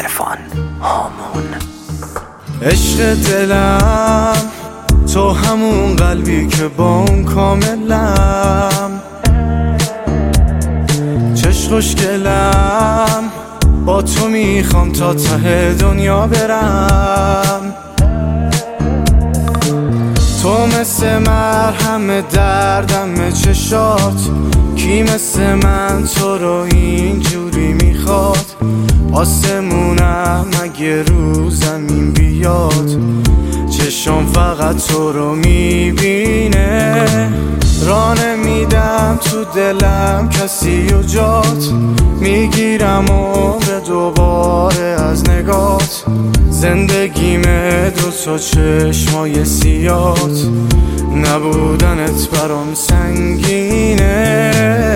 عرفان هامون. عشق دلم تو همون قلبی که با اون کاملم، چشم خوشگلم با تو میخوام تا ته دنیا برم. تو مثل مرهم دردم چشات، کی مثل من تو رو اینجوری میخواد؟ آسمونم اگه رو زمین بیاد، چشم فقط تو رو میبینه. راه نمیدم تو دلم کسی و جات، میگیرم عمر دوباره از نگات. زندگیمه دوتا چشمای سیات، نبودنت برام سنگینه.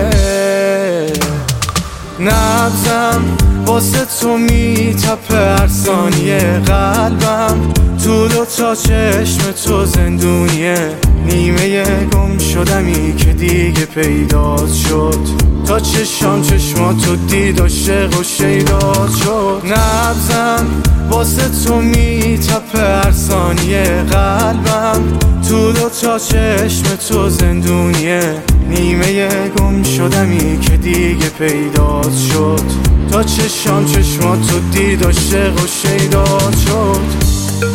نبضم واسه تو میتپه هر ثانیه، قلبم تو دوتا چشم تو زندونیه. نیمه گم شدمی که دیگه پیدات شد، تا چشماتو دید عاشق و شیدات شد. نبضم واسه تو میتپه هر ثانیه، قلبم تو دوتا چشم تو زندونیه. نیمه گم شدمی که دیگه پیدات شد، تا چشماتو دید عاشق و شیدات شد.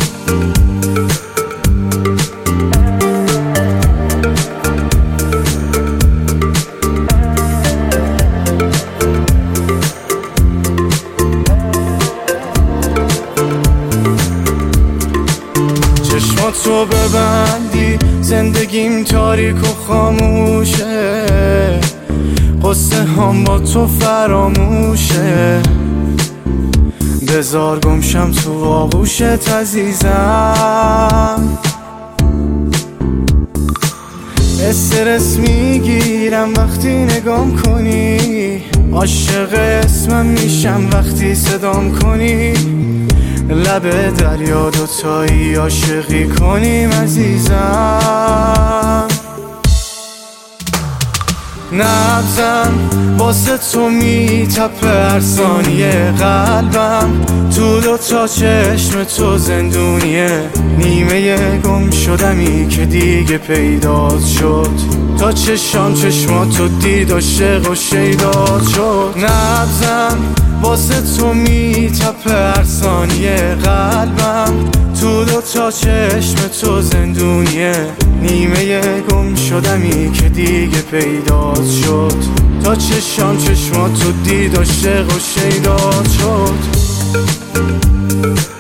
چشماتو ببندی زندگیم تاریک و خاموشه، قصه هم با تو فراموشه. بذار گمشم تو آغوشت عزیزم، استرس میگیرم وقتی نگام کنی، عاشق اسمم میشم وقتی صدام کنی. لب دریا دوتایی عاشقی کنیم عزیزم. نبضم واسه تو میتپه هر ثانیه، قلبم تو دوتا چشم تو زندونیه. نیمه گم شدمی که دیگه پیدات شد، تا چشماتو دید عاشق و شیدات شد. نبضم واسه تو میتپه هر ثانیه، قلبم تو دوتا چشم تو زندونیه. نیمه گم شدمی که دیگه پیدات شد، تا چشماتو دید عاشق و شیدات شد.